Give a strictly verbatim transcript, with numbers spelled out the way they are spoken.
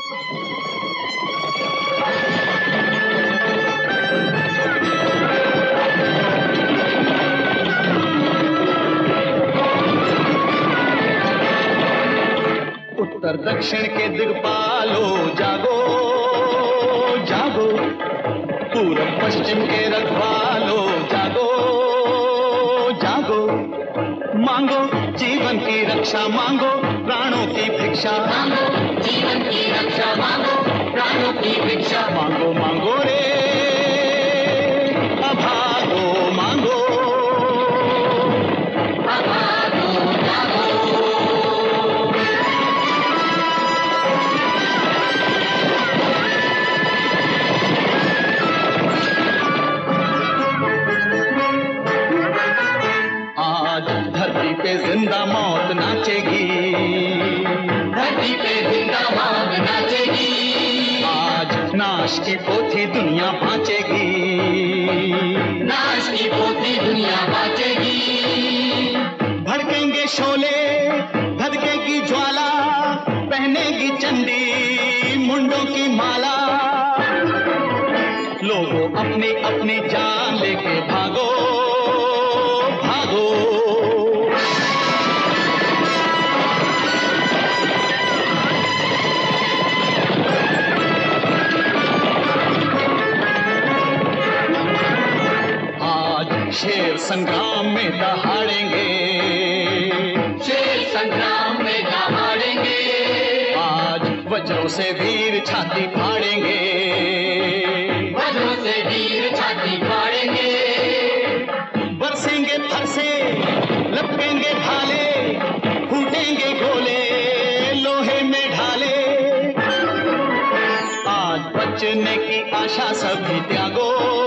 उत्तर दक्षिण के दिक्पालो जागो जागो, पूर्व पश्चिम के रखवालो जागो जागो, मांगो जीवन की रक्षा, मांगो प्राणों की भिक्षा, मांगो जीवन की रक्षा, मांगो प्राणों की भिक्षा, मांगो मांगो रे अभागो, मांगो अभागो जागो। धरती पे जिंदा मौत नाचेगी, धरती पे जिंदा मौत नाचेगी, आज नाश की पोथी दुनिया बाँचेगी, नाश की पोथी दुनिया बाँचेगी। भड़केंगे शोले धधकेगी ज्वाला, पहनेगी चंडी मुंडों की माला, लोगों अपनी अपनी जान लेके भागो भागो। शेर संग्राम में दहाड़ेंगे, शेर संग्राम में दहाड़ेंगे, आज वज्रों से वीर छाती फाड़ेंगे, वज्रों से वीर छाती फाड़ेंगे, बरसेंगे फरसे लपकेंगे भाले, फूटेंगे गोले लोहे में ढाले, आज बचने की आशा सभी त्यागो